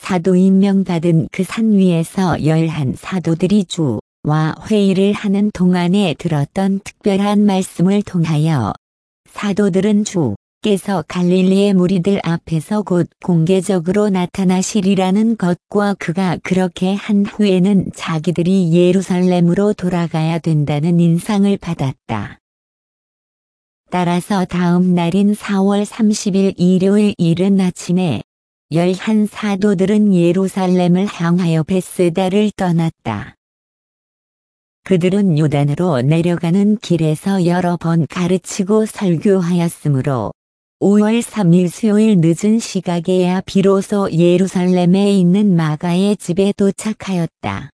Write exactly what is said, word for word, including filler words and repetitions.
사도 임명받은 그 산 위에서 열한 사도들이 주와 회의를 하는 동안에 들었던 특별한 말씀을 통하여 사도들은 주께서 갈릴리의 무리들 앞에서 곧 공개적으로 나타나시리라는 것과 그가 그렇게 한 후에는 자기들이 예루살렘으로 돌아가야 된다는 인상을 받았다. 따라서 다음 날인 사월 삼십일 일요일 이른 아침에 열한 사도들은 예루살렘을 향하여 벳세다를 떠났다. 그들은 요단으로 내려가는 길에서 여러 번 가르치고 설교하였으므로 오월 삼일 수요일 늦은 시각에야 비로소 예루살렘에 있는 마가의 집에 도착하였다.